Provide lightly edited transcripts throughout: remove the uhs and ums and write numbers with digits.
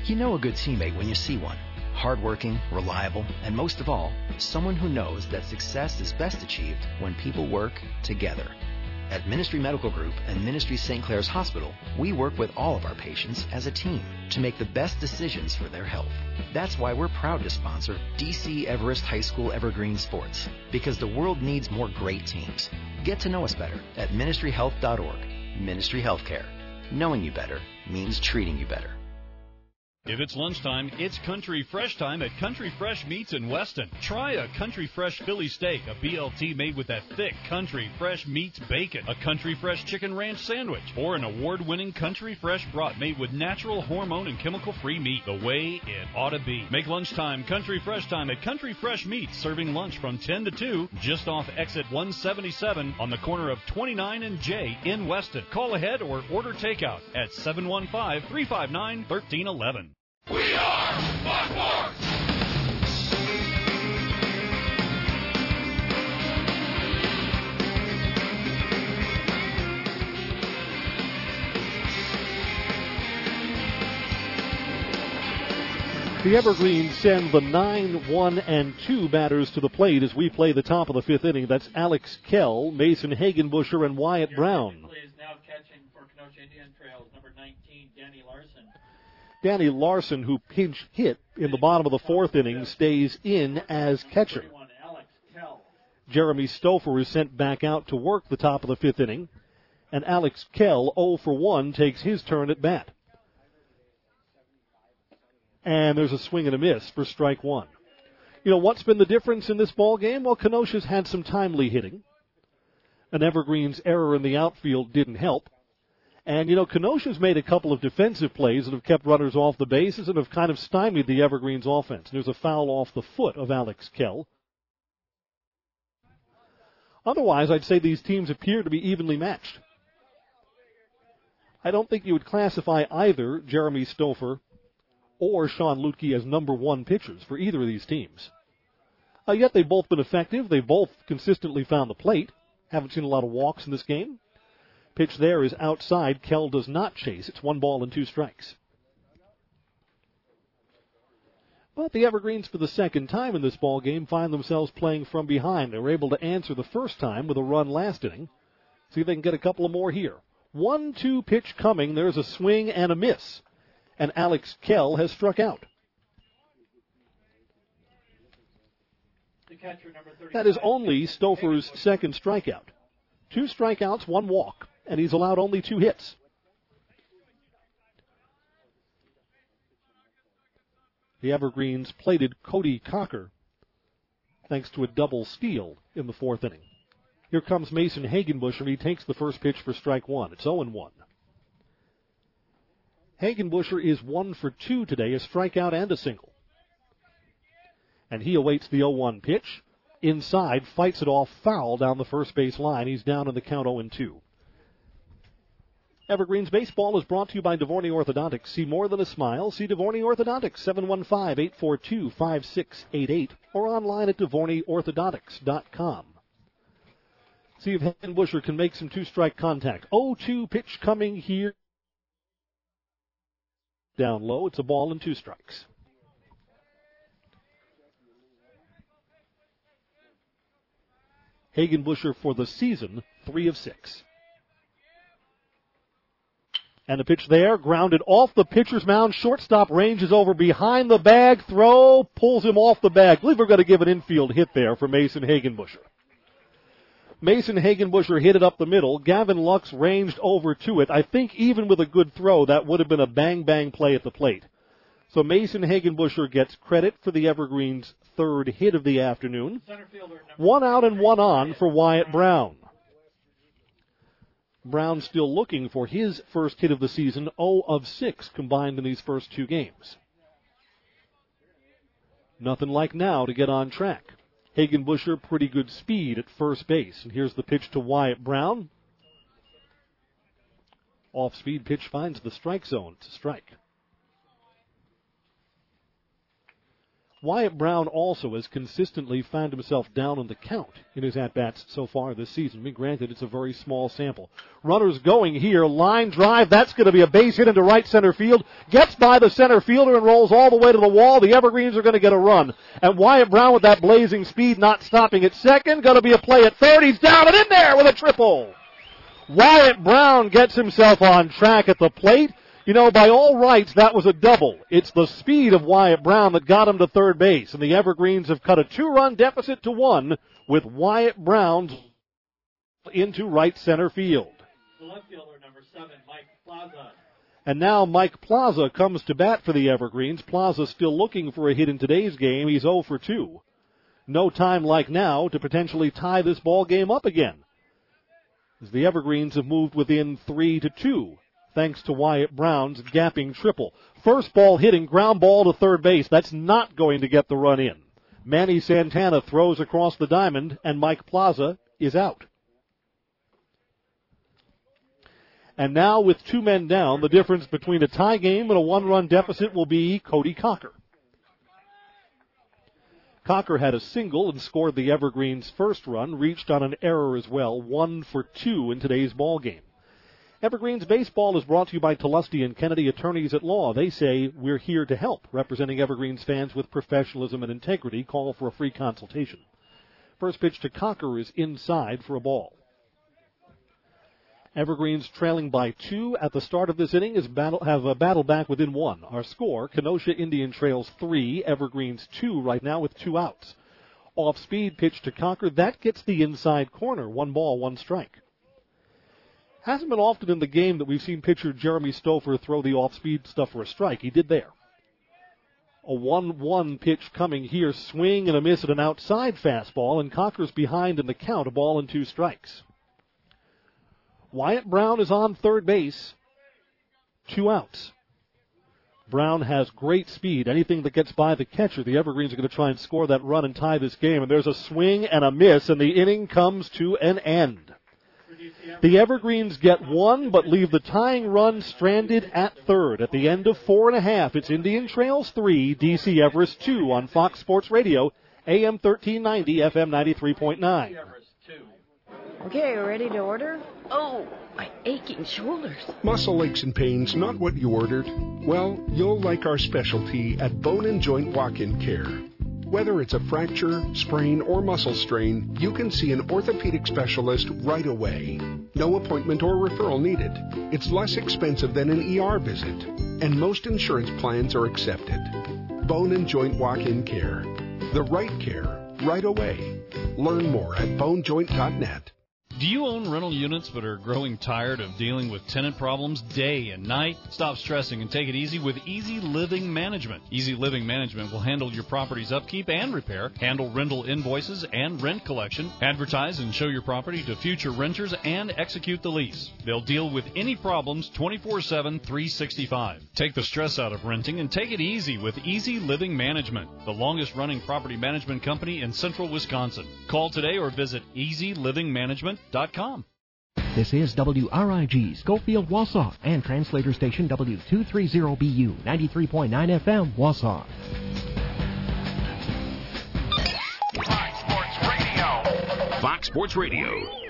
You know a good teammate when you see one. Hardworking, reliable, and most of all, someone who knows that success is best achieved when people work together. At Ministry Medical Group and Ministry St. Clair's Hospital, we work with all of our patients as a team to make the best decisions for their health. That's why we're proud to sponsor DC Everest High School Evergreen Sports, because the world needs more great teams. Get to know us better at ministryhealth.org. Ministry Healthcare. Knowing you better means treating you better. If it's lunchtime, it's Country Fresh time at Country Fresh Meats in Weston. Try a Country Fresh Philly steak, a BLT made with that thick Country Fresh Meats bacon, a Country Fresh Chicken Ranch sandwich, or an award-winning Country Fresh brat made with natural, hormone, and chemical-free meat, the way it ought to be. Make lunchtime Country Fresh time at Country Fresh Meats, serving lunch from 10 to 2, just off exit 177 on the corner of 29 and J in Weston. Call ahead or order takeout at 715-359-1311. We are Buckboard! The Evergreens send the 9, 1, and 2 batters to the plate as we play the top of the fifth inning. That's Alex Kell, Mason Hagenbusher, and Wyatt Brown. Is now catching for Kenosha Indian Trails, number 19, Danny Larson. Danny Larson, who pinch hit in the bottom of the fourth inning, stays in as catcher. Jeremy Stouffer is sent back out to work the top of the fifth inning, and Alex Kell, 0 for 1, takes his turn at bat. And there's a swing and a miss for strike one. You know, what's been the difference in this ball game? Well, Kenosha's had some timely hitting. An Evergreen's error in the outfield didn't help. And, you know, Kenosha's made a couple of defensive plays that have kept runners off the bases and have kind of stymied the Evergreen's offense. There's a foul off the foot of Alex Kell. Otherwise, I'd say these teams appear to be evenly matched. I don't think you would classify either Jeremy Stouffer or Sean Lutke as number one pitchers for either of these teams. Yet they've both been effective. They've both consistently found the plate. Haven't seen a lot of walks in this game. Pitch there is outside. Kell does not chase. It's 1 ball and 2 strikes. But the Evergreens, for the second time in this ball game, find themselves playing from behind. They were able to answer the first time with a run last inning. See if they can get a couple of more here. 1-2 pitch coming. There's a swing and a miss. And Alex Kell has struck out. That is only Stouffer's second strikeout. 2 strikeouts, 1 walk, and he's allowed only 2 hits. The Evergreens plated Cody Cocker thanks to a double steal in the fourth inning. Here comes Mason Hagenbusher. He takes the first pitch for strike one. It's 0-1. Hagenbusher is 1 for 2 today, a strikeout and a single. And he awaits the 0-1 pitch. Inside, fights it off, foul down the first base line. He's down in the count 0-2. Evergreens baseball is brought to you by Devorney Orthodontics. See more than a smile. See Devorney Orthodontics, 715-842-5688, or online at DevorneyOrthodontics.com. See if Hagenbusher can make some 2-strike contact. 0-2 pitch coming here. Down low, it's a ball and 2 strikes. Hagenbusher for the season, 3 of 6. And a pitch there, grounded off the pitcher's mound. Shortstop ranges over behind the bag. Throw, pulls him off the bag. I believe we're going to give an infield hit there for Mason Hagenbusher. Mason Hagenbusher hit it up the middle. Gavin Lux ranged over to it. I think even with a good throw, that would have been a bang-bang play at the plate. So Mason Hagenbusher gets credit for the Evergreens' third hit of the afternoon. 1 out and 1 on for Wyatt Brown. Brown still looking for his first hit of the season, 0 of 6 combined in these first 2 games. Nothing like now to get on track. Hagenbusher, pretty good speed at first base. And here's the pitch to Wyatt Brown. Off-speed pitch finds the strike zone. It's a strike. Wyatt Brown also has consistently found himself down on the count in his at-bats so far this season. I mean, granted, it's a very small sample. Runners going here. Line drive. That's going to be a base hit into right center field. Gets by the center fielder and rolls all the way to the wall. The Evergreens are going to get a run. And Wyatt Brown with that blazing speed, not stopping at second. Going to be a play at third. He's down and in there with a triple. Wyatt Brown gets himself on track at the plate. You know, by all rights, that was a double. It's the speed of Wyatt Brown that got him to third base, and the Evergreens have cut a 2-run deficit to 1 with Wyatt Brown into right center field. The left fielder, number 7, Mike Plaza. And now Mike Plaza comes to bat for the Evergreens. Plaza still looking for a hit in today's game. He's 0 for 2. No time like now to potentially tie this ball game up again, as the Evergreens have moved within 3-2. Thanks to Wyatt Brown's gapping triple. First ball hitting, ground ball to third base. That's not going to get the run in. Manny Santana throws across the diamond, and Mike Plaza is out. And now with 2 men down, the difference between a tie game and a 1-run deficit will be Cody Cocker. Cocker had a single and scored the Evergreens' first run, reached on an error as well, 1 for 2 in today's ball game. Evergreens Baseball is brought to you by Tullusty and Kennedy Attorneys at Law. They say, we're here to help, representing Evergreens fans with professionalism and integrity. Call for a free consultation. First pitch to Cocker is inside for a ball. Evergreens trailing by 2 at the start of this inning have a battle back within 1. Our score, Kenosha Indian trails 3, Evergreens 2 right now with 2 outs. Off-speed pitch to Cocker, that gets the inside corner. 1 ball, 1 strike. Hasn't been often in the game that we've seen pitcher Jeremy Stouffer throw the off-speed stuff for a strike. He did there. A 1-1 pitch coming here. Swing and a miss at an outside fastball, and Cocker's behind in the count. A ball and 2 strikes. Wyatt Brown is on third base. 2 outs. Brown has great speed. Anything that gets by the catcher, the Evergreens are going to try and score that run and tie this game. And there's a swing and a miss, and the inning comes to an end. The Evergreens get 1, but leave the tying run stranded at third. At the end of 4.5, it's Indian Trails 3, DC Everest 2 on Fox Sports Radio, AM 1390, FM 93.9. Okay, ready to order? Oh, my aching shoulders. Muscle aches and pains, not what you ordered? Well, you'll like our specialty at Bone & Joint Walk-In Care. Whether it's a fracture, sprain, or muscle strain, you can see an orthopedic specialist right away. No appointment or referral needed. It's less expensive than an ER visit, and most insurance plans are accepted. Bone & Joint Walk-In Care. The right care, right away. Learn more at bonejoint.net. Do you own rental units but are growing tired of dealing with tenant problems day and night? Stop stressing and take it easy with Easy Living Management. Easy Living Management will handle your property's upkeep and repair, handle rental invoices and rent collection, advertise and show your property to future renters, and execute the lease. They'll deal with any problems 24/7, 365. Take the stress out of renting and take it easy with Easy Living Management, the longest-running property management company in central Wisconsin. Call today or visit easylivingmanagement.com. This is WRIG, Schofield, Wausau, and translator station W230BU, 93.9 FM, Wausau. Fox Sports Radio. Fox Sports Radio.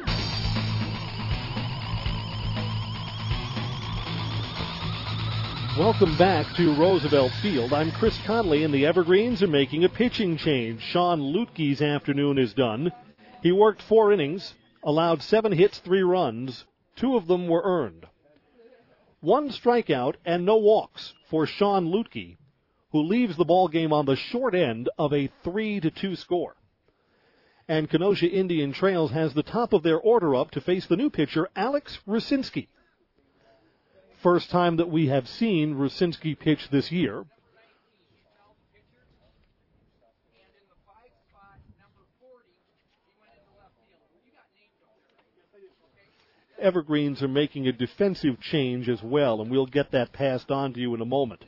Welcome back to Roosevelt Field. I'm Chris Conley, and the Evergreens are making a pitching change. Sean Lutke's afternoon is done. He worked 4 innings. Allowed 7 hits, 3 runs. 2 of them were earned. 1 strikeout and no walks for Sean Lutke, who leaves the ball game on the short end of a 3-2 score. And Kenosha Indian Trails has the top of their order up to face the new pitcher, Alex Rucinski. First time that we have seen Rucinski pitch this year. Evergreens are making a defensive change as well, and we'll get that passed on to you in a moment.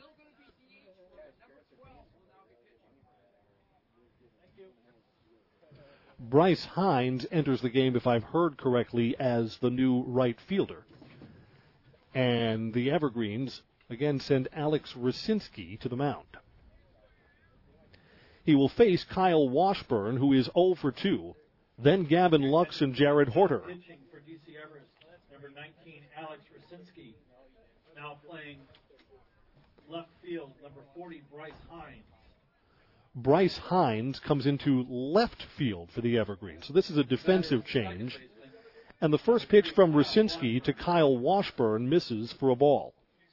Bryce Hines enters the game, if I've heard correctly, as the new right fielder. And the Evergreens, again, send Alex Rucinski to the mound. He will face Kyle Washburn, who is 0 for 2. Then Gavin Lux and Jared Horter. Pitching for DC Everest, number 19, Alex Rasinski. Now playing left field, number 40, Bryce Hines. Bryce Hines comes into left field for the Evergreens. So this is a defensive change. And the first pitch from Rasinski to Kyle Washburn misses for a ball.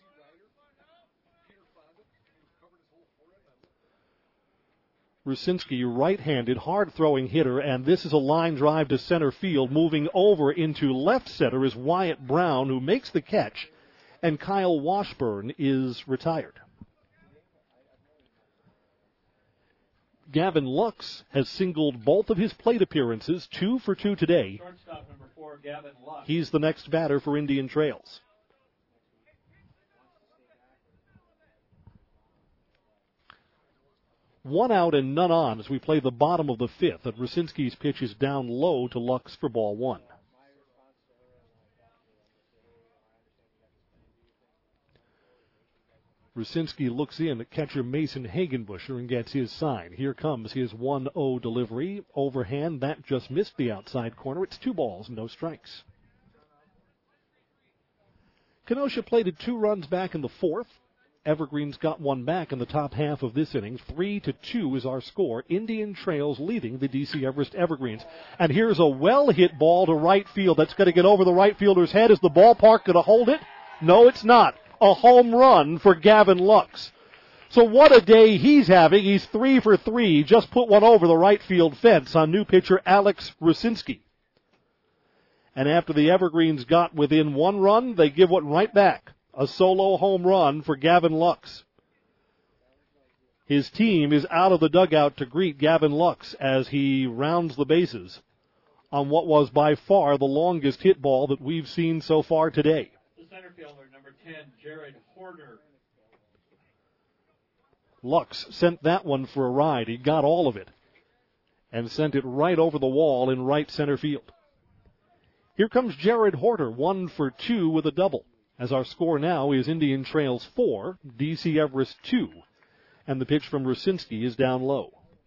Rasinski, right-handed, hard-throwing hitter, and this is a line drive to center field. Moving over into left center is Wyatt Brown, who makes the catch, and Kyle Washburn is retired. Gavin Lux has singled both of his plate appearances, 2 for 2 today. Shortstop number 4, Gavin Lux. He's the next batter for Indian Trails. One out and none on as we play the bottom of the fifth. And Rasinski's pitch is down low to Lux for ball one. Rasinski looks in at catcher Mason Hagenbusher and gets his sign. Here comes his 1-0 delivery. Overhand, that just missed the outside corner. It's 2 balls, no strikes. Kenosha plated 2 runs back in the fourth. Evergreens got one back in the top half of this inning. 3-2 is our score. Indian Trails leading the DC Everest Evergreens. And here's a well-hit ball to right field. That's going to get over the right fielder's head. Is the ballpark going to hold it? No, it's not. A home run for Gavin Lux. So what a day he's having. He's 3 for 3. Just put one over the right field fence on new pitcher Alex Rasinski. And after the Evergreens got within 1 run, they give one right back. A solo home run for Gavin Lux. His team is out of the dugout to greet Gavin Lux as he rounds the bases on what was by far the longest hit ball that we've seen so far today. The center fielder, number 10, Jared Horter. Lux sent that one for a ride. He got all of it and sent it right over the wall in right center field. Here comes Jared Horter, 1 for 2 with a double. As our score now is Indian Trails 4, DC Everest 2, and the pitch from Rasinski is down low.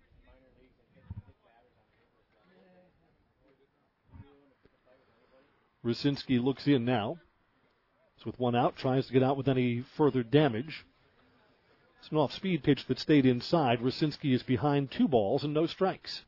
Rasinski looks in now. So with one out, tries to get out with any further damage. It's an off-speed pitch that stayed inside. Rasinski is behind 2 balls and no strikes.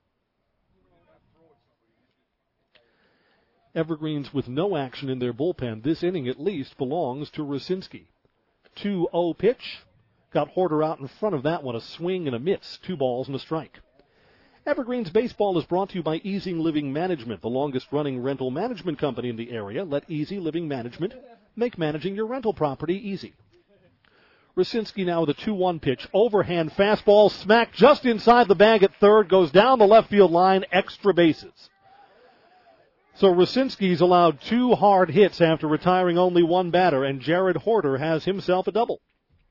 Evergreens with no action in their bullpen. This inning at least belongs to Rasinski. 2-0 pitch. Got Horter out in front of that one. A swing and a miss. 2 balls and a strike. Evergreens baseball is brought to you by Easy Living Management, the longest-running rental management company in the area. Let Easy Living Management make managing your rental property easy. Rasinski now with a 2-1 pitch. Overhand fastball smacked just inside the bag at third. Goes down the left field line. Extra bases. So Rasinski's allowed 2 hard hits after retiring only 1 batter, and Jared Horter has himself a double.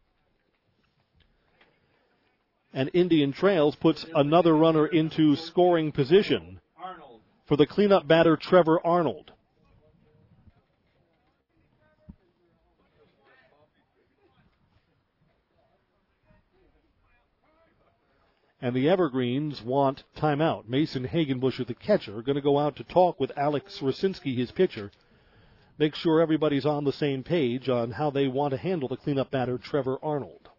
And Indian Trails puts another runner into scoring position for the cleanup batter Trevor Arnold. And the Evergreens want timeout. Mason Hagenbusher, the catcher, going to go out to talk with Alex Rasinski, his pitcher. Make sure everybody's on the same page on how they want to handle the cleanup batter, Trevor Arnold.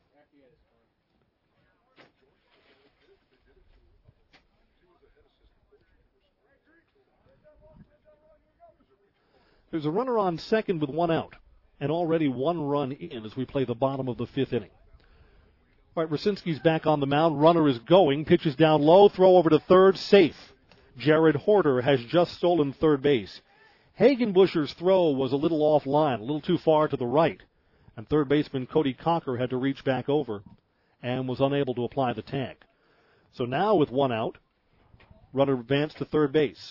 There's a runner on second with 1 out, and already 1 run in as we play the bottom of the 5th inning. All right, Rasinski's back on the mound. Runner is going. Pitches down low. Throw over to third. Safe. Jared Horter has just stolen third base. Hagenbusher's throw was a little offline, a little too far to the right. And third baseman Cody Cocker had to reach back over and was unable to apply the tag. So now with 1 out, runner advanced to third base.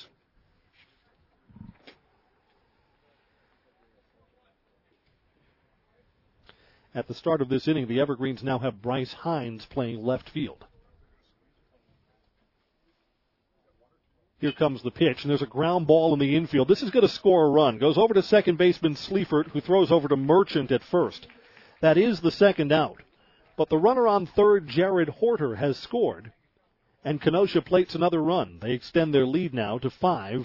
At the start of this inning, the Evergreens now have Bryce Hines playing left field. Here comes the pitch, and there's a ground ball in the infield. This is going to score a run. Goes over to second baseman Sleifert, who throws over to Merchant at first. That is the second out. But the runner on third, Jared Horter, has scored, and Kenosha plates another run. They extend their lead now to 5-2.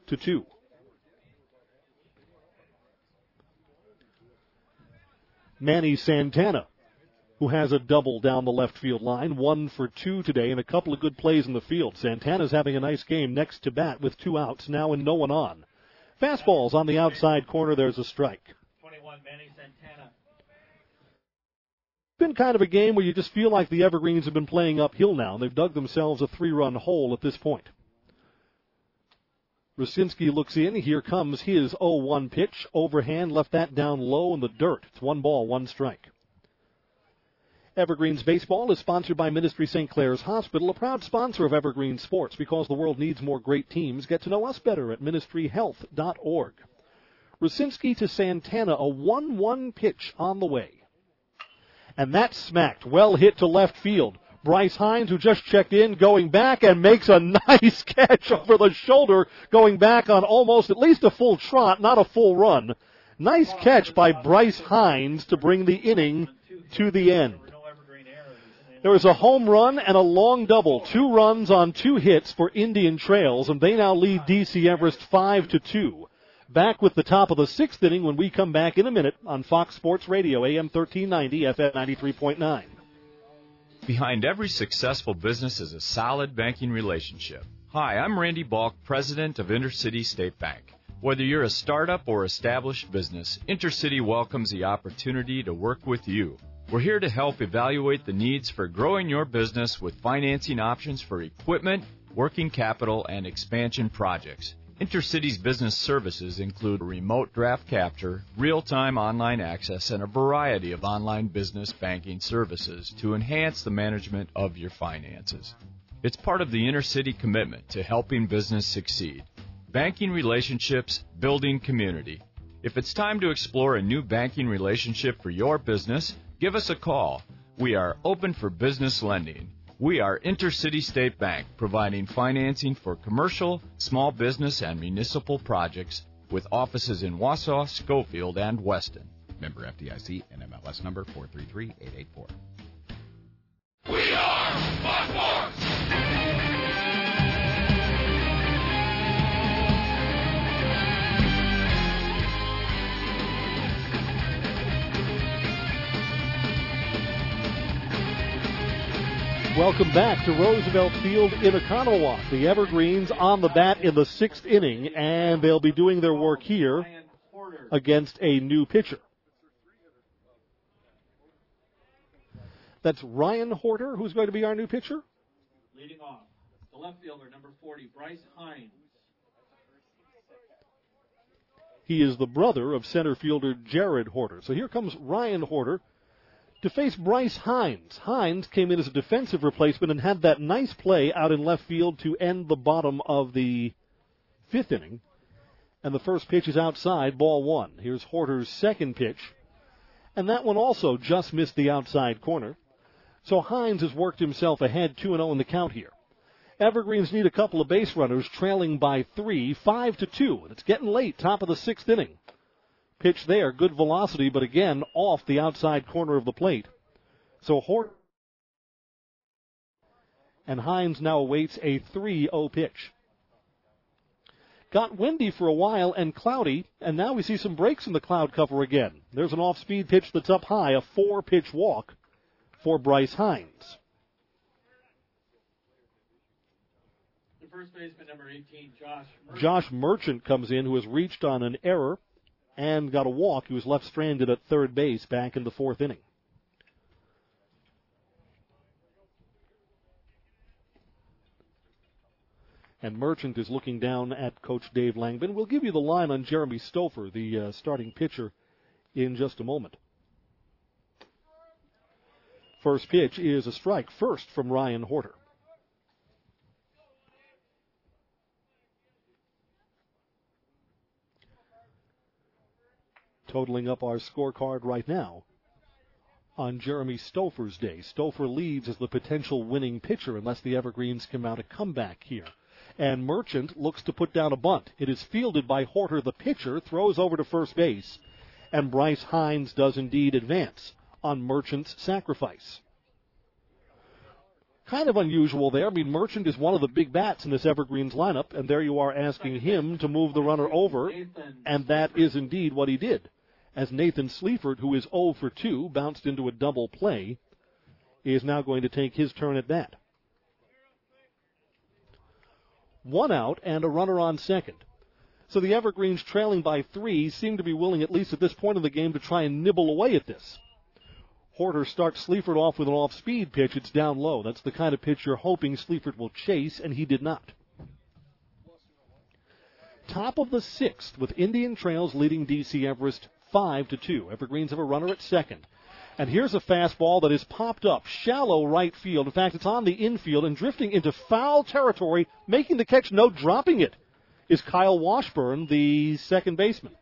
Manny Santana, who has a double down the left field line, 1 for 2 today, and a couple of good plays in the field. Santana's having a nice game next to bat with 2 outs now and no one on. Fastballs on the outside corner. There's a strike. 21, Manny Santana. Been kind of a game where you just feel like the Evergreens have been playing uphill now. They've dug themselves a 3-run hole at this point. Rucinski looks in. Here comes his 0-1 pitch. Overhand, left that down low in the dirt. It's 1 ball, 1 strike. Evergreens Baseball is sponsored by Ministry St. Clair's Hospital, a proud sponsor of Evergreen Sports. Because the world needs more great teams, get to know us better at ministryhealth.org. Rucinski to Santana, a 1-1 pitch on the way. And that's smacked. Well hit to left field. Bryce Hines, who just checked in, going back and makes a nice catch over the shoulder, going back on almost at least a full trot, not a full run. Nice catch by Bryce Hines to bring the inning to the end. There was a home run and a long double. 2 runs on 2 hits for Indian Trails, and they now lead DC Everest 5-2. Back with the top of the 6th inning when we come back in a minute on Fox Sports Radio, AM 1390, FM 93.9. Behind every successful business is a solid banking relationship. Hi, I'm Randy Balk, president of Intercity State Bank. Whether you're a startup or established business, Intercity welcomes the opportunity to work with you. We're here to help evaluate the needs for growing your business with financing options for equipment, working capital, and expansion projects. Intercity's business services include remote draft capture, real-time online access, and a variety of online business banking services to enhance the management of your finances. It's part of the Intercity commitment to helping business succeed. Banking relationships, building community. If it's time to explore a new banking relationship for your business, give us a call. We are open for business lending. We are Intercity State Bank, providing financing for commercial, small business, and municipal projects with offices in Wausau, Schofield, and Weston. Member FDIC and MLS number 433884. We are Fox Sports! Welcome back to Roosevelt Field in Oconomowoc. The Evergreens on the bat in the 6th inning, and they'll be doing their work here against a new pitcher. That's Ryan Horter, who's going to be our new pitcher. Leading off, the left fielder, number 40, Bryce Hines. He is the brother of center fielder Jared Horter. So here comes Ryan Horter to face Bryce Hines. Hines came in as a defensive replacement and had that nice play out in left field to end the bottom of the 5th inning. And the first pitch is outside, ball 1. Here's Horter's second pitch. And that one also just missed the outside corner. So Hines has worked himself ahead 2-0 in the count here. Evergreens need a couple of base runners, trailing by 3, 5-2. And it's getting late, top of the 6th inning. Pitch there, good velocity, but again, off the outside corner of the plate. So Horter and Hines now awaits a 3-0 pitch. Got windy for a while and cloudy, and now we see some breaks in the cloud cover again. There's an off-speed pitch that's up high, a 4-pitch walk for Bryce Hines. The first baseman, number 18, Josh Merchant. Josh Merchant comes in, who has reached on an error and got a walk. He was left stranded at third base back in the 4th inning. And Merchant is looking down at Coach Dave Langbin. We'll give you the line on Jeremy Stouffer, the starting pitcher, in just a moment. First pitch is a strike, first from Ryan Horter. Totaling up our scorecard right now on Jeremy Stouffer's day. Stouffer leads as the potential winning pitcher unless the Evergreens come out a comeback here. And Merchant looks to put down a bunt. It is fielded by Horter, the pitcher, throws over to first base, and Bryce Hines does indeed advance. on Merchant's sacrifice. Kind of unusual there. I mean, Merchant is one of the big bats in this Evergreens lineup, and there you are asking him to move the runner over, and that is indeed what he did. As Nathan Sleaford, who is 0 for 2, bounced into a double play, is now going to take his turn at bat. 1 out and a runner on second. So the Evergreens, trailing by 3, seem to be willing, at least at this point in the game, to try and nibble away at this. Horter starts Sleaford off with an off-speed pitch. It's down low. That's the kind of pitch you're hoping Sleaford will chase, and he did not. Top of the 6th with Indian Trails leading D.C. Everest 5-2. Evergreens have a runner at second. And here's a fastball that is popped up, shallow right field. In fact, it's on the infield and drifting into foul territory, making the catch, no dropping it, is Kyle Washburn, the second baseman.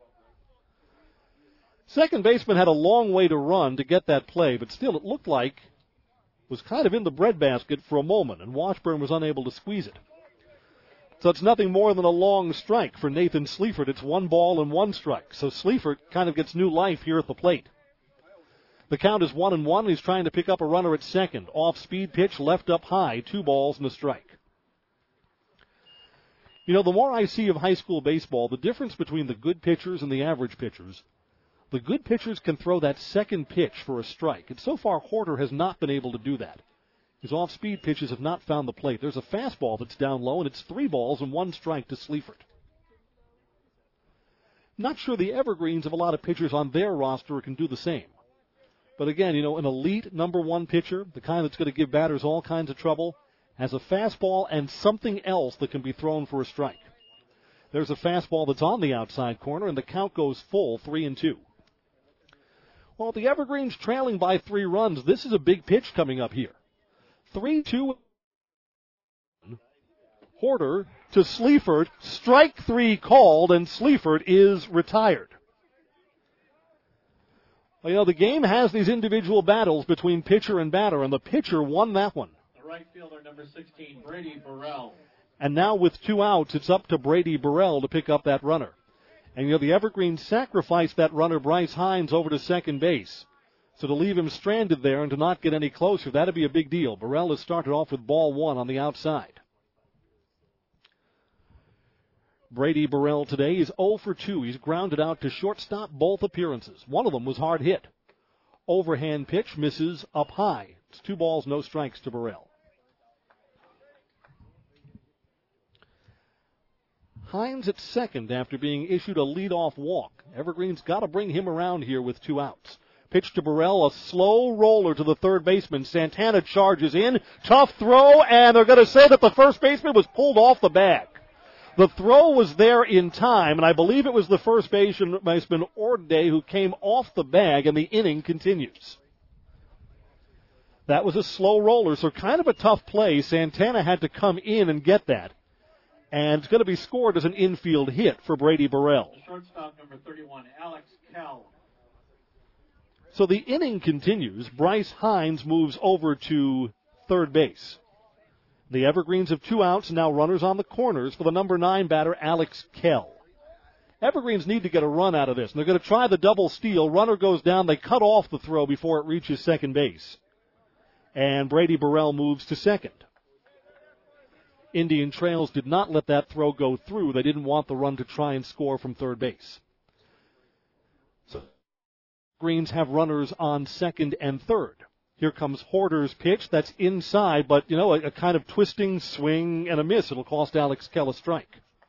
Second baseman had a long way to run to get that play, but still it looked like it was kind of in the breadbasket for a moment, and Washburn was unable to squeeze it. So it's nothing more than a long strike for Nathan Sleaford. It's 1 ball and 1 strike. So Sleaford kind of gets new life here at the plate. The count is 1-1. He's trying to pick up a runner at second. Off-speed pitch, left up high, 2 balls and a strike. You know, the more I see of high school baseball, the difference between the good pitchers and the average pitchers, the good pitchers can throw that second pitch for a strike. And so far, Horter has not been able to do that. His off-speed pitches have not found the plate. There's a fastball that's down low, and it's 3 balls and 1 strike to Sleaford. Not sure the Evergreens have a lot of pitchers on their roster who can do the same. But again, you know, an elite number 1 pitcher, the kind that's going to give batters all kinds of trouble, has a fastball and something else that can be thrown for a strike. There's a fastball that's on the outside corner, and the count goes full, 3-2. Well, the Evergreens trailing by 3 runs. This is a big pitch coming up here. 3-2. Horter to Sleaford. Strike 3 called, and Sleaford is retired. Well, you know, the game has these individual battles between pitcher and batter, and the pitcher won that one. The right fielder, number 16, Brady Burrell. And now with 2 outs, it's up to Brady Burrell to pick up that runner. And, you know, the Evergreens sacrificed that runner, Bryce Hines, over to second base. So to leave him stranded there and to not get any closer, that'd be a big deal. Burrell has started off with ball 1 on the outside. Brady Burrell today is 0 for 2. He's grounded out to shortstop both appearances. One of them was hard hit. Overhand pitch misses up high. It's 2 balls, no strikes to Burrell. Hines at second after being issued a leadoff walk. Evergreen's got to bring him around here with 2 outs. Pitch to Burrell, a slow roller to the third baseman. Santana charges in. Tough throw, and they're going to say that the first baseman was pulled off the bag. The throw was there in time, and I believe it was the first baseman, Orde, who came off the bag, and the inning continues. That was a slow roller, so kind of a tough play. Santana had to come in and get that. And it's going to be scored as an infield hit for Brady Burrell. Shortstop number 31, Alex Kell. So the inning continues. Bryce Hines moves over to third base. The Evergreens have 2 outs, and now runners on the corners for the number 9 batter, Alex Kell. Evergreens need to get a run out of this, and they're going to try the double steal. Runner goes down. They cut off the throw before it reaches second base. And Brady Burrell moves to second. Indian Trails did not let that throw go through. They didn't want the run to try and score from third base. So Greens have runners on second and third. Here comes Horter's pitch. That's inside, but, you know, a kind of twisting swing and a miss. It'll cost Alex Kell a strike.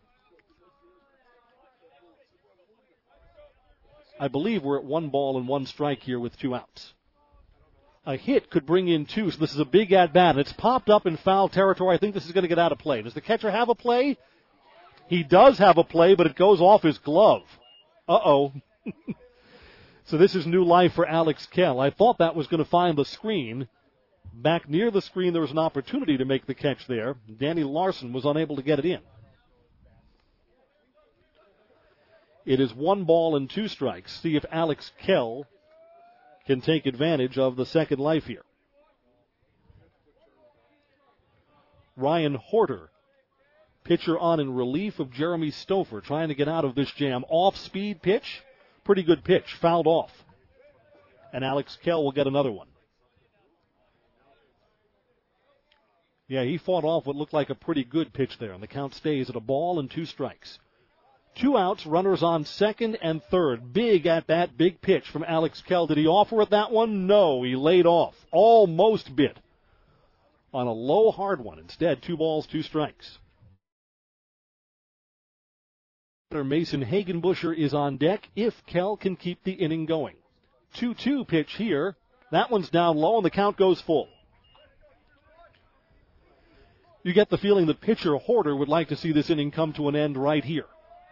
I believe we're at 1 ball and 1 strike here with 2 outs. A hit could bring in 2, so this is a big at-bat. It's popped up in foul territory. I think this is going to get out of play. Does the catcher have a play? He does have a play, but it goes off his glove. Uh-oh. So this is new life for Alex Kell. I thought that was going to find the screen. Back near the screen, there was an opportunity to make the catch there. Danny Larson was unable to get it in. It is 1 ball and 2 strikes. See if Alex Kell can take advantage of the second life here. Ryan Horter, pitcher on in relief of Jeremy Stouffer, trying to get out of this jam. Off-speed pitch, pretty good pitch, fouled off. and Alex Kell will get another one. Yeah, he fought off what looked like a pretty good pitch there, and the count stays at 1-2 strikes. 2 outs, runners on second and third. Big at bat, big pitch from Alex Kell. Did he offer it that one? No, he laid off. Almost bit on a low, hard one. Instead, 2 strikes. Mason Hagenbusher is on deck if Kell can keep the inning going. 2-2 pitch here. That one's down low, and the count goes full. You get the feeling that pitcher Horter would like to see this inning come to an end right here.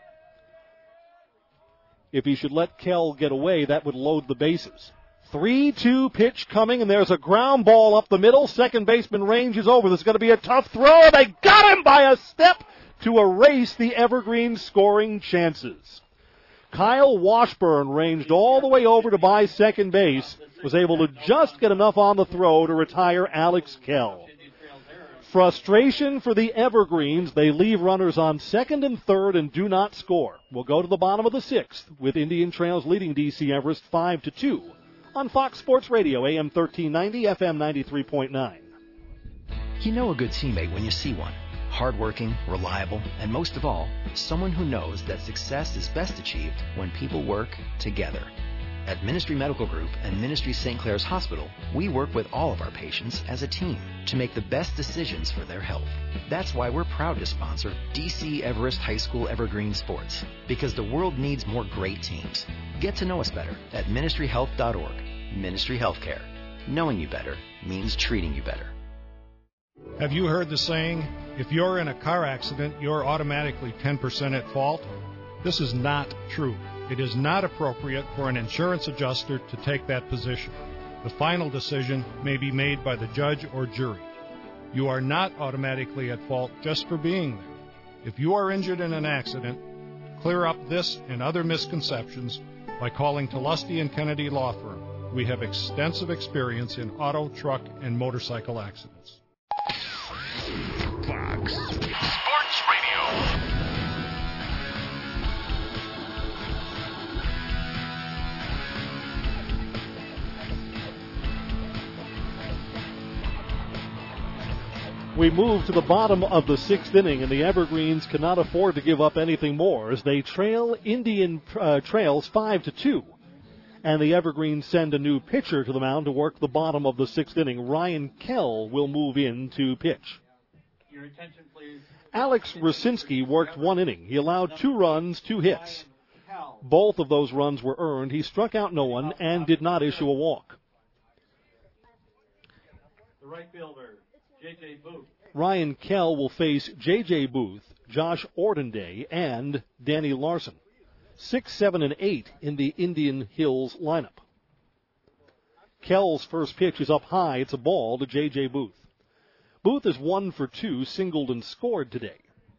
If he should let Kell get away, that would load the bases. 3-2 pitch coming, and there's a ground ball up the middle. Second baseman range is over. This is going to be a tough throw. They got him by a step to erase the Evergreen scoring chances. Kyle Washburn ranged all the way over to by second base, was able to just get enough on the throw to retire Alex Kell. Frustration for the Evergreens. They leave runners on second and third and do not score. We'll go to the bottom of the sixth with Indian Trails leading D.C. Everest 5-2 on Fox Sports Radio, AM 1390, FM 93.9. You know a good teammate when you see one. Hardworking, reliable, and most of all, someone who knows that success is best achieved when people work together. At Ministry Medical Group and Ministry St. Clair's Hospital, we work with all of our patients as a team to make the best decisions for their health. That's why we're proud to sponsor DC Everest High School Evergreen Sports, because the world needs more great teams. Get to know us better at ministryhealth.org. Ministry Healthcare. Knowing you better means treating you better. Have you heard the saying, if you're in a car accident, you're automatically 10% at fault? This is not true. It is not appropriate for an insurance adjuster to take that position. The final decision may be made by the judge or jury. You are not automatically at fault just for being there. If you are injured in an accident, clear up this and other misconceptions by calling Tlusty and Kennedy Law Firm. We have extensive experience in auto, truck, and motorcycle accidents. Fox Sports Radio. We move to the bottom of the sixth inning, and the Evergreens cannot afford to give up anything more as they trail Indian Trails 5-2. And the Evergreens send a new pitcher to the mound to work the bottom of the sixth inning. Ryan Kell will move in to pitch. Your attention, please. Alex Rosinski worked 1 inning. He allowed 2 runs, 2 hits. Both of those runs were earned. He struck out no one and did not issue a walk. The right fielder, J.J. Booth. Ryan Kell will face J.J. Booth, Josh Ordenday, and Danny Larson. 6, 7, and 8 in the Indian Hills lineup. Kell's first pitch is up high. It's a ball to J.J. Booth. Booth is 1 for 2, singled and scored today.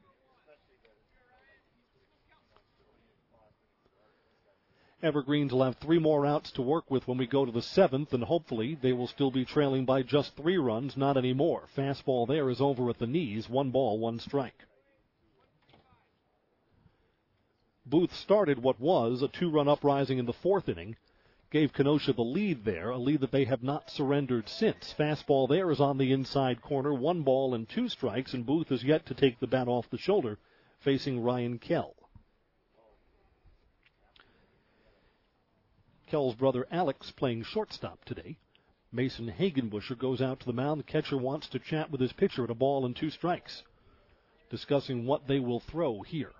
Evergreens will have 3 more outs to work with when we go to the 7th, and hopefully they will still be trailing by just 3 runs, not any more. Fastball there is over at the knees. 1 ball, 1 strike. Booth started what was a 2-run uprising in the 4th inning. Gave Kenosha the lead there, a lead that they have not surrendered since. Fastball there is on the inside corner. 1 ball and 2 strikes, and Booth is yet to take the bat off the shoulder, facing Ryan Kell. Kell's brother Alex playing shortstop today. Mason Hagenbusher goes out to the mound. The catcher wants to chat with his pitcher at 1 ball and 2 strikes, discussing what they will throw here.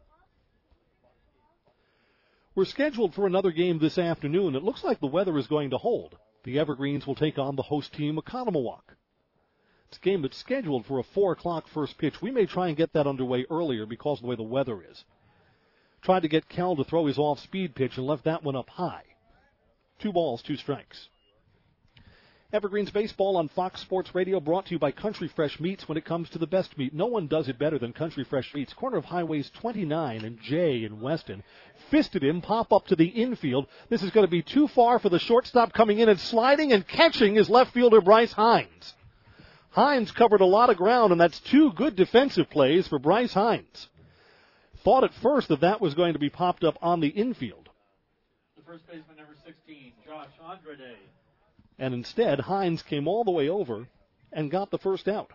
We're scheduled for another game this afternoon. It looks like the weather is going to hold. The Evergreens will take on the host team, Oconomowoc. It's a game that's scheduled for a 4 o'clock first pitch. We may try and get that underway earlier because of the way the weather is. Tried to get Kell to throw his off-speed pitch and left that one up high. 2 balls, 2 strikes. Evergreens baseball on Fox Sports Radio, brought to you by Country Fresh Meats. When it comes to the best meat, no one does it better than Country Fresh Meats. Corner of Highways 29 and J in Weston. Fisted him, pop up to the infield. This is going to be too far for the shortstop, coming in and sliding and catching is left fielder Bryce Hines. Hines covered a lot of ground, and that's 2 good defensive plays for Bryce Hines. Thought at first that was going to be popped up on the infield. The first baseman, number 6. 16, Josh Andrade. And instead, Hines came all the way over and got the first out.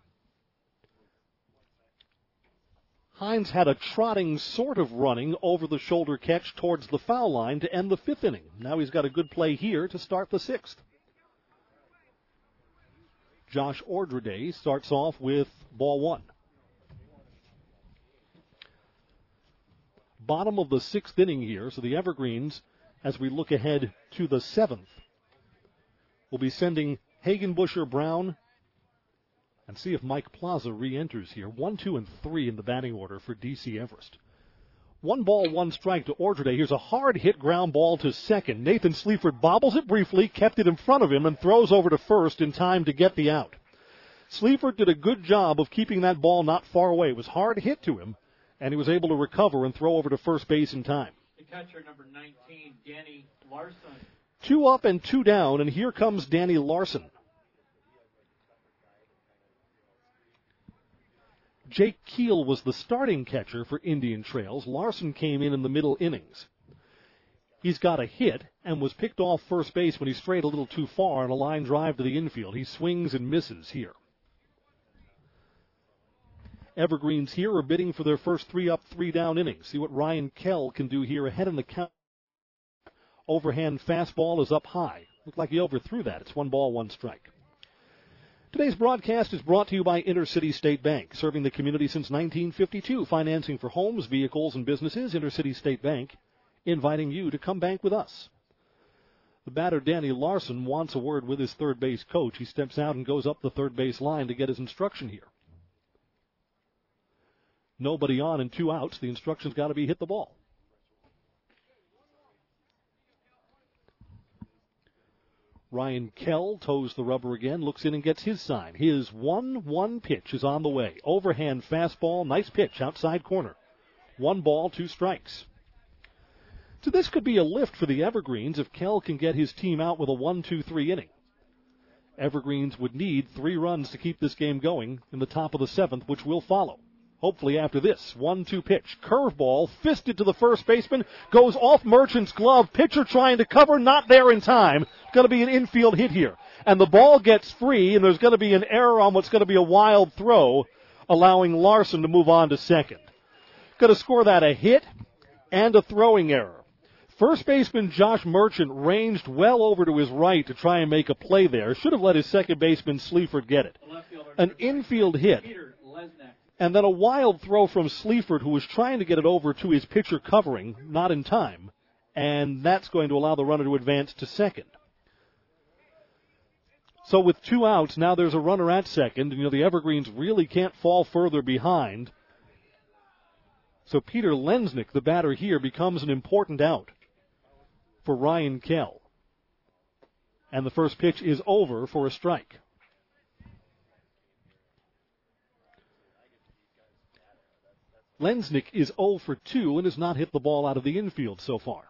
Hines had a trotting sort of running over-the-shoulder catch towards the foul line to end the 5th inning. Now he's got a good play here to start the 6th. Josh Andrade starts off with ball 1. Bottom of the 6th inning here, so the Evergreens, as we look ahead to the 7th, will be sending Hagenbusher, Brown, and see if Mike Plaza re-enters here. 1, 2, and 3 in the batting order for D.C. Everest. 1 ball, 1 strike to Andrade. Here's a hard hit ground ball to second. Nathan Sleaford bobbles it briefly, kept it in front of him, and throws over to first in time to get the out. Sleaford did a good job of keeping that ball not far away. It was hard hit to him, and he was able to recover and throw over to first base in time. The catcher, number 19, Danny Larson. 2 up and 2 down, and here comes Danny Larson. Jake Keel was the starting catcher for Indian Trails. Larson came in the middle innings. He's got a hit and was picked off first base when he strayed a little too far on a line drive to the infield. He swings and misses here. Evergreens here are bidding for their first 3 up, 3 down innings. See what Ryan Kell can do here ahead in the count. Overhand fastball is up high. Looked like he overthrew that. It's 1 ball, 1 strike. Today's broadcast is brought to you by Intercity State Bank, serving the community since 1952, financing for homes, vehicles, and businesses. Intercity State Bank, inviting you to come bank with us. The batter, Danny Larson, wants a word with his third base coach. He steps out and goes up the third base line to get his instruction here. Nobody on and 2 outs. The instruction's got to be hit the ball. Ryan Kell toes the rubber again, looks in and gets his sign. His 1-1 pitch is on the way. Overhand fastball, nice pitch, outside corner. 1 ball, 2 strikes. So this could be a lift for the Evergreens if Kell can get his team out with a 1-2-3 inning. Evergreens would need 3 runs to keep this game going in the top of the 7th, which will follow. Hopefully after this, 1-2 pitch. Curveball, fisted to the first baseman, goes off Merchant's glove. Pitcher trying to cover, not there in time. It's going to be an infield hit here. And the ball gets free, and there's going to be an error on what's going to be a wild throw, allowing Larson to move on to second. Going to score that a hit and a throwing error. First baseman Josh Merchant ranged well over to his right to try and make a play there. Should have let his second baseman Sleaford get it. An infield hit. And then a wild throw from Sleaford, who was trying to get it over to his pitcher covering, not in time. And that's going to allow the runner to advance to second. So with 2 outs, now there's a runner at second. And, the Evergreens really can't fall further behind. So Peter Lensnick, the batter here, becomes an important out for Ryan Kell. And the first pitch is over for a strike. Lensnick is 0 for 2 and has not hit the ball out of the infield so far.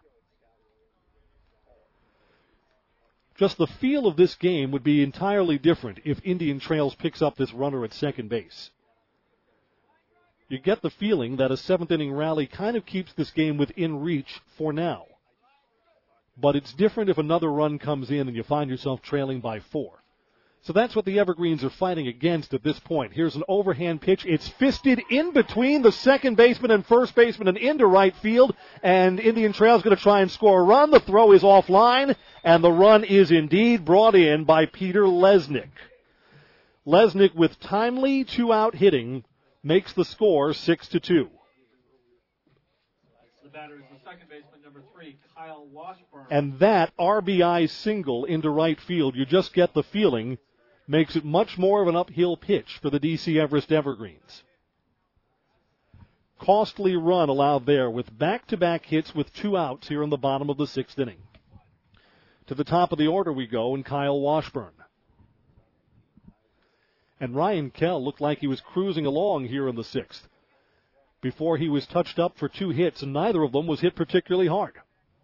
Just the feel of this game would be entirely different if Indian Trails picks up this runner at second base. You get the feeling that a 7th inning rally kind of keeps this game within reach for now. But it's different if another run comes in and you find yourself trailing by 4. So that's what the Evergreens are fighting against at this point. Here's an overhand pitch. It's fisted in between the second baseman and first baseman and into right field. And Indian Trail's going to try and score a run. The throw is offline, and the run is indeed brought in by Peter Lesnick. Lesnick, with timely 2-out hitting, makes the score 6-2. The batter is the second baseman, number 3, Kyle Washburn. And that RBI single into right field, you just get the feeling, makes it much more of an uphill pitch for the D.C. Everest Evergreens. Costly run allowed there with back-to-back hits with 2 outs here in the bottom of the 6th inning. To the top of the order we go, and Kyle Washburn. And Ryan Kell looked like he was cruising along here in the 6th before he was touched up for 2 hits, and neither of them was hit particularly hard.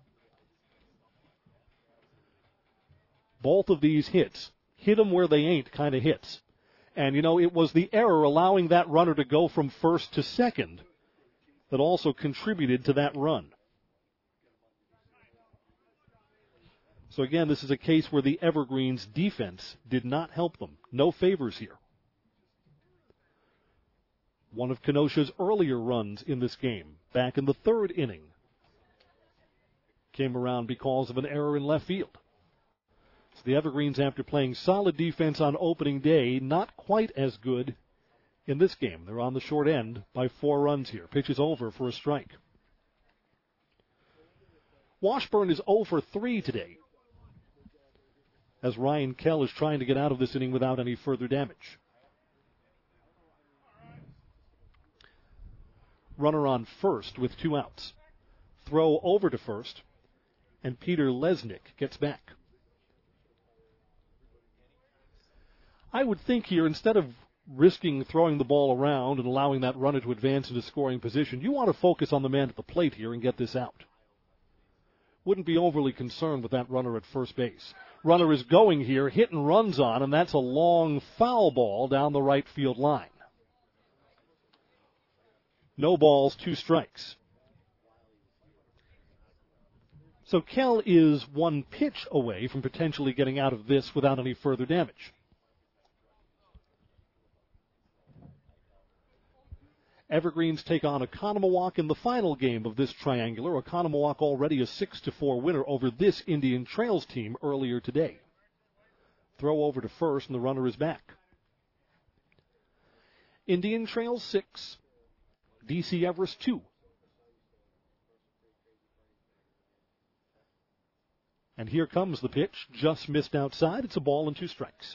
Both of these hits, hit them where they ain't kind of hits. And, it was the error allowing that runner to go from first to second that also contributed to that run. So again, this is a case where the Evergreens defense did not help them. No favors here. One of Kenosha's earlier runs in this game, back in the third inning, came around because of an error in left field. So the Evergreens, after playing solid defense on opening day, not quite as good in this game. They're on the short end by 4 runs here. Pitch is over for a strike. Washburn is 0 for 3 today, as Ryan Kell is trying to get out of this inning without any further damage. Runner on first with 2 outs. Throw over to first, and Peter Lesnick gets back. I would think here, instead of risking throwing the ball around and allowing that runner to advance into scoring position, you want to focus on the man at the plate here and get this out. Wouldn't be overly concerned with that runner at first base. Runner is going here, hit and runs on, and that's a long foul ball down the right field line. No balls, 2 strikes. So Kell is 1 pitch away from potentially getting out of this without any further damage. Evergreens take on Oconomowoc in the final game of this triangular. Oconomowoc already a 6-4 winner over this Indian Trails team earlier today. Throw over to first, and the runner is back. Indian Trails 6, DC Everest 2. And here comes the pitch, just missed outside. It's a ball and 2 strikes.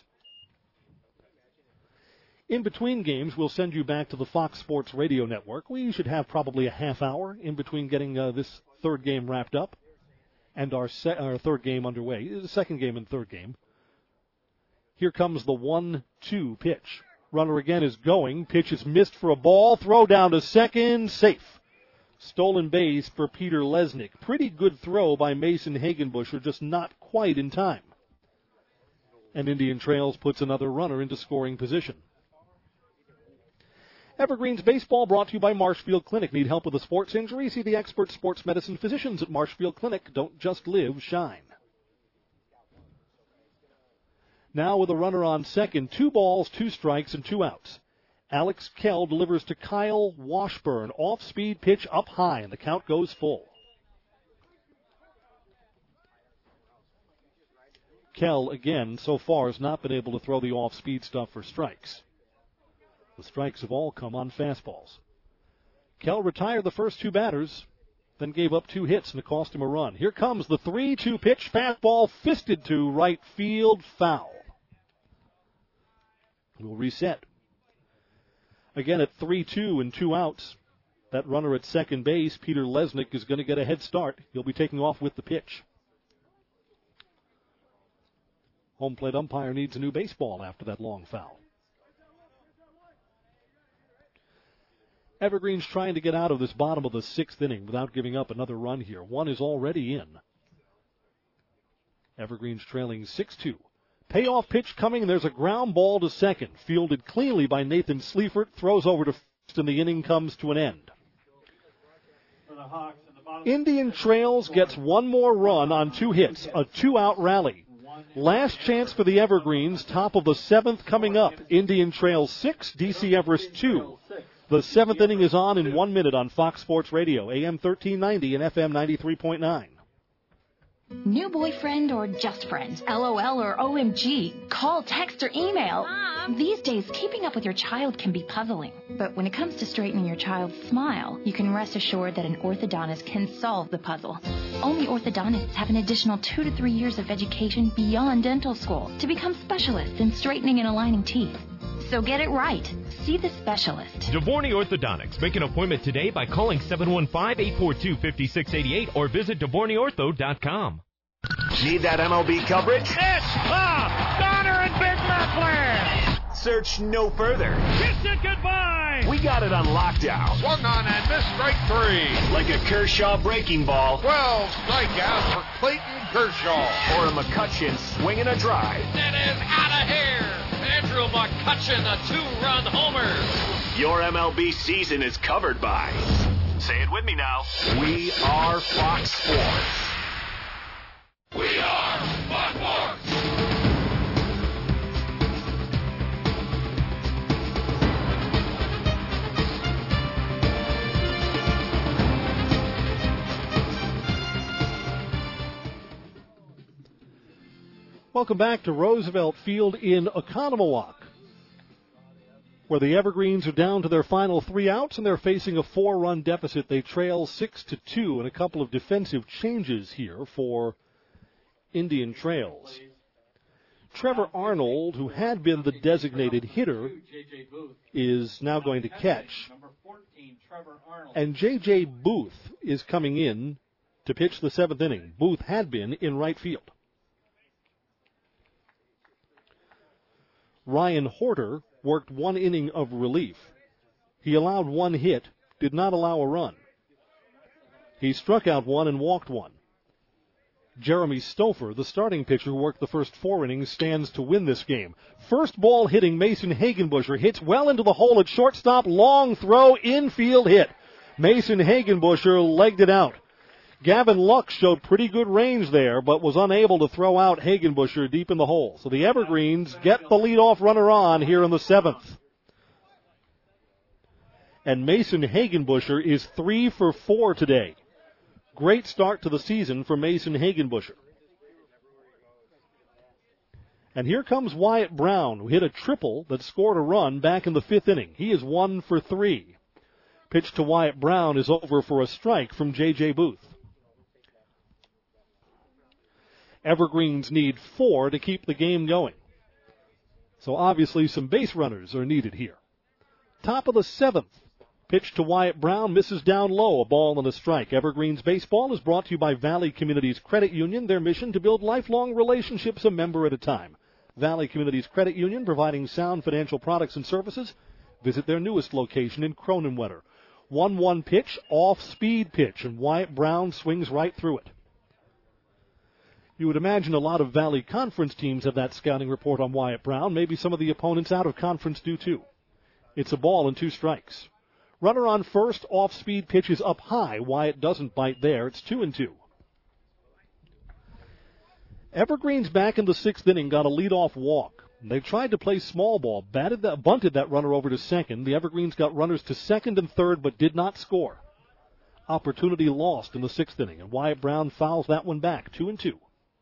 In between games, we'll send you back to the Fox Sports Radio Network. We should have probably a half hour in between getting this third game wrapped up and our third game underway. The second game and third game. Here comes the 1-2 pitch. Runner again is going. Pitch is missed for a ball. Throw down to second. Safe. Stolen base for Peter Lesnick. Pretty good throw by Mason Hagenbusher, just not quite in time. And Indian Trails puts another runner into scoring position. Evergreens baseball brought to you by Marshfield Clinic. Need help with a sports injury? See the expert sports medicine physicians at Marshfield Clinic. Don't just live, shine. Now with a runner on second, 2 balls, 2 strikes, and 2 outs. Alex Kell delivers to Kyle Washburn. Off-speed pitch up high, and the count goes full. Kell, again, so far has not been able to throw the off-speed stuff for strikes. The strikes have all come on fastballs. Kell retired the first 2 batters, then gave up 2 hits, and it cost him a run. Here comes the 3-2 pitch, fastball fisted to right field, foul. We'll reset. Again at 3-2 and 2 outs. That runner at second base, Peter Lesnick, is going to get a head start. He'll be taking off with the pitch. Home plate umpire needs a new baseball after that long foul. Evergreens trying to get out of this bottom of the 6th inning without giving up another run here. 1 is already in. Evergreens trailing 6-2. Payoff pitch coming, and there's a ground ball to second. Fielded cleanly by Nathan Sleifert. Throws over to first, and the inning comes to an end. Indian Trails gets 1 more run on 2 hits. A 2-out rally. Last chance for the Evergreens. Top of the 7th coming up. Indian Trails 6, DC Everest 2. The 7th inning is on in 1 minute on Fox Sports Radio, AM 1390 and FM 93.9. New boyfriend or just friends? LOL or OMG? Call, text, or email. Mom. These days, keeping up with your child can be puzzling. But when it comes to straightening your child's smile, you can rest assured that an orthodontist can solve the puzzle. Only orthodontists have an additional 2 to 3 years of education beyond dental school to become specialists in straightening and aligning teeth. So get it right. See the specialist. Dvorny Orthodontics. Make an appointment today by calling 715-842-5688 or visit DvornyOrtho.com. Need that MLB coverage? It's Donner and Big Muffler. Search no further. Kiss it goodbye. We got it on lockdown. Swung on and missed strike 3. Like a Kershaw breaking ball. 12 strikeouts for Clayton Kershaw. Or a McCutchen swinging a drive. That is out of here. Andrew McCutchen, a 2-run homer. Your MLB season is covered by. Say it with me now. We are Fox Sports. We are Welcome back to Roosevelt Field in Oconomowoc, where the Evergreens are down to their final 3 outs, and they're facing a 4-run deficit. They trail 6-2, and a couple of defensive changes here for Indian Trails. Trevor Arnold, who had been the designated hitter, is now going to catch. And J.J. Booth is coming in to pitch the 7th inning. Booth had been in right field. Ryan Horter worked 1 inning of relief. He allowed 1 hit, did not allow a run. He struck out 1 and walked 1. Jeremy Stouffer, the starting pitcher, worked the first 4 innings, stands to win this game. First ball hitting Mason Hagenbusher hits well into the hole at shortstop. Long throw, infield hit. Mason Hagenbusher legged it out. Gavin Lux showed pretty good range there, but was unable to throw out Hagenbusher deep in the hole. So the Evergreens get the leadoff runner on here in the 7th. And Mason Hagenbusher is 3 for 4 today. Great start to the season for Mason Hagenbusher. And here comes Wyatt Brown, who hit a triple that scored a run back in the 5th inning. He is 1 for 3. Pitch to Wyatt Brown is over for a strike from J.J. Booth. Evergreens need 4 to keep the game going. So obviously some base runners are needed here. Top of the 7th. Pitch to Wyatt Brown, misses down low, a ball and a strike. Evergreens Baseball is brought to you by Valley Communities Credit Union, their mission to build lifelong relationships a member at a time. Valley Communities Credit Union, providing sound financial products and services. Visit their newest location in Cronenwetter. 1-1 pitch, off-speed pitch, and Wyatt Brown swings right through it. You would imagine a lot of Valley Conference teams have that scouting report on Wyatt Brown. Maybe some of the opponents out of conference do too. It's a ball and 2 strikes. Runner on first, off-speed pitch is up high. Wyatt doesn't bite there. It's 2-2. Evergreens back in the 6th inning got a leadoff walk. They tried to play small ball, bunted that runner over to second. The Evergreens got runners to second and third, but did not score. Opportunity lost in the 6th inning, and Wyatt Brown fouls that one back, 2-2.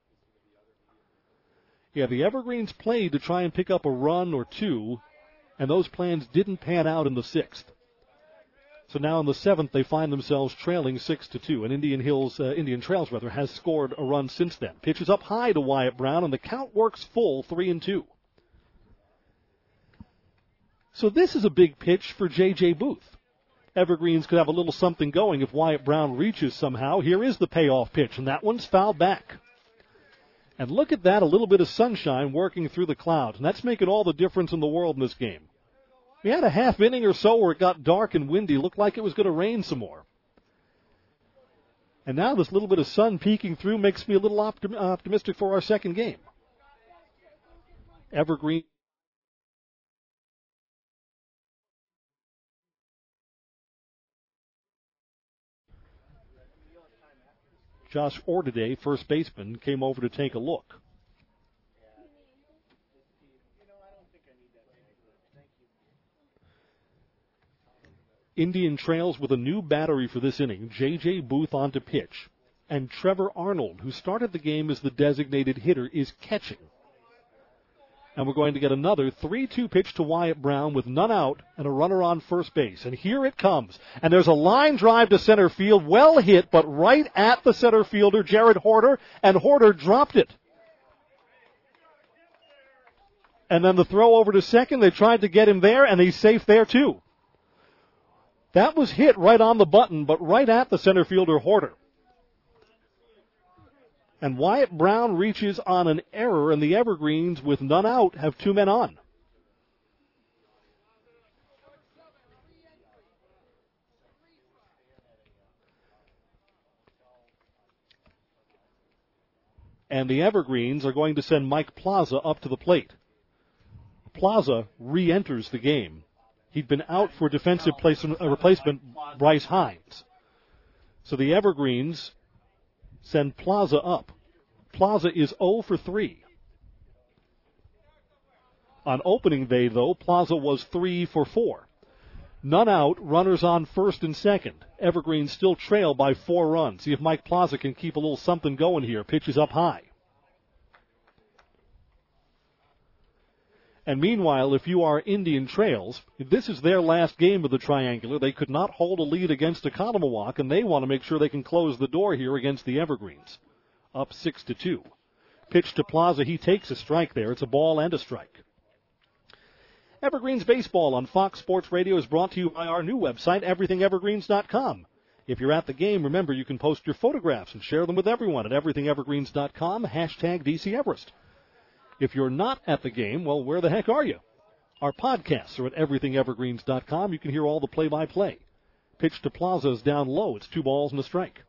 Yeah, the Evergreens played to try and pick up a run or 2, and those plans didn't pan out in the 6th. So now in the 7th, they find themselves trailing 6-2, and Indian Trails has scored a run since then. Pitches up high to Wyatt Brown, and the count works full, 3-2. So this is a big pitch for J.J. Booth. Evergreens could have a little something going if Wyatt Brown reaches somehow. Here is the payoff pitch, and that one's fouled back. And look at that, a little bit of sunshine working through the clouds, and that's making all the difference in the world in this game. We had a half inning or so where it got dark and windy, looked like it was going to rain some more. And now this little bit of sun peeking through makes me a little optimistic for our second game. Evergreen. Josh Ordeday, first baseman, came over to take a look. Indian Trails with a new battery for this inning. J.J. Booth on to pitch. And Trevor Arnold, who started the game as the designated hitter, is catching. And we're going to get another 3-2 pitch to Wyatt Brown with none out and a runner on first base. And here it comes. And there's a line drive to center field. Well hit, but right at the center fielder, Jared Horter. And Horter dropped it. And then the throw over to second. They tried to get him there, and he's safe there too. That was hit right on the button, but right at the center fielder, Horter. And Wyatt Brown reaches on an error, and the Evergreens, with none out, have 2 men on. And the Evergreens are going to send Mike Plaza up to the plate. Plaza re-enters the game. He'd been out for defensive replacement Bryce Hines. So the Evergreens send Plaza up. Plaza is 0 for 3. On opening day, though, Plaza was 3 for 4. None out, runners on first and second. Evergreens still trail by 4 runs. See if Mike Plaza can keep a little something going here. Pitches up high. And meanwhile, if you are Indian Trails, this is their last game of the triangular. They could not hold a lead against Oconomowoc, and they want to make sure they can close the door here against the Evergreens. Up 6-2. Pitch to Plaza. He takes a strike there. It's a ball and a strike. Evergreens Baseball on Fox Sports Radio is brought to you by our new website, everythingevergreens.com. If you're at the game, remember you can post your photographs and share them with everyone at everythingevergreens.com, hashtag DC Everest. If you're not at the game, well, where the heck are you? Our podcasts are at everythingevergreens.com. You can hear all the play-by-play. Pitch to Plaza is down low. It's 2 balls and a strike.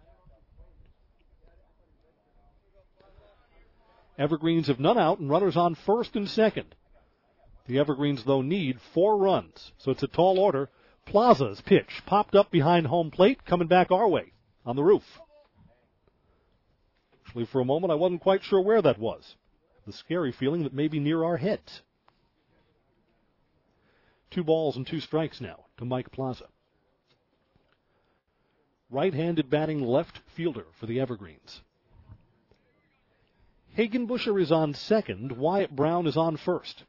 Evergreens have none out and runners on first and second. The Evergreens, though, need 4 runs, so it's a tall order. Plaza's pitch popped up behind home plate, coming back our way on the roof. Actually, for a moment, I wasn't quite sure where that was. The scary feeling that may be near our heads. 2 balls and 2 strikes now to Mike Plaza. Right-handed batting left fielder for the Evergreens. Hagenbuscher is on second. Wyatt Brown is on first.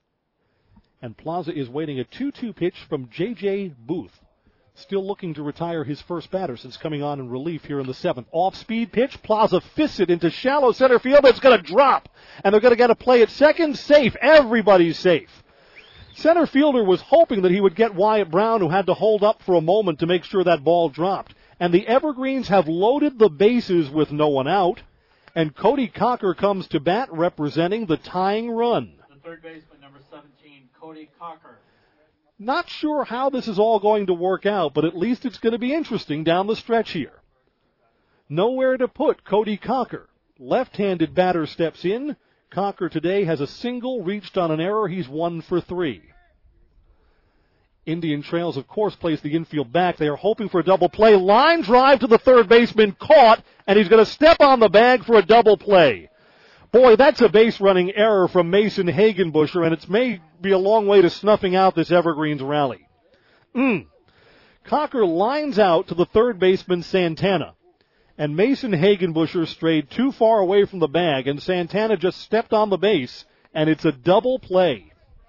And Plaza is waiting a 2-2 pitch from J.J. Booth. Still looking to retire his first batter since coming on in relief here in the 7th. Off-speed pitch. Plaza fists it into shallow center field. It's going to drop. And they're going to get a play at second. Safe. Everybody's safe. Center fielder was hoping that he would get Wyatt Brown, who had to hold up for a moment to make sure that ball dropped. And the Evergreens have loaded the bases with no one out. And Cody Cocker comes to bat representing the tying run. The third baseman, number 17, Cody Cocker. Not sure how this is all going to work out, but at least it's going to be interesting down the stretch here. Nowhere to put Cody Cocker. Left-handed batter steps in. Cocker today has a single, reached on an error. He's 1 for 3. Indian Trails, of course, plays the infield back. They are hoping for a double play. Line drive to the third baseman, caught, and he's going to step on the bag for a double play. Boy, that's a base-running error from Mason Hagenbuscher, and it may be a long way to snuffing out this Evergreens rally. Cocker lines out to the third baseman, Santana, and Mason Hagenbuscher strayed too far away from the bag, and Santana just stepped on the base, and it's a double play.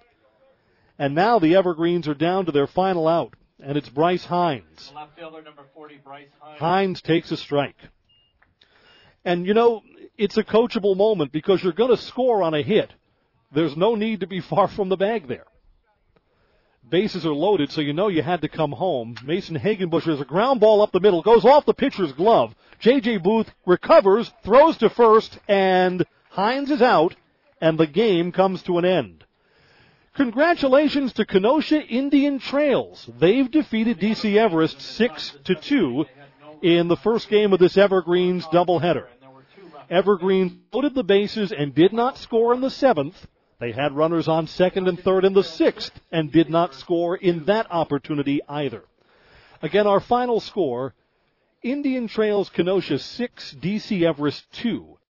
And now the Evergreens are down to their final out, and it's Bryce Hines. The left fielder, number 40, Bryce Hines. Hines takes a strike. And, you know, it's a coachable moment because you're going to score on a hit. There's no need to be far from the bag there. Bases are loaded, so you know you had to come home. Mason Hagenbuscher has a ground ball up the middle, goes off the pitcher's glove. J.J. Booth recovers, throws to first, and Hines is out, and the game comes to an end. Congratulations to Kenosha Indian Trails. They've defeated DC Everest 6-2 in the first game of this Evergreens doubleheader. Evergreens loaded the bases and did not score in the 7th. They had runners on second and third in the 6th and did not score in that opportunity either. Again, our final score, Indian Trails Kenosha 6, DC Everest 2.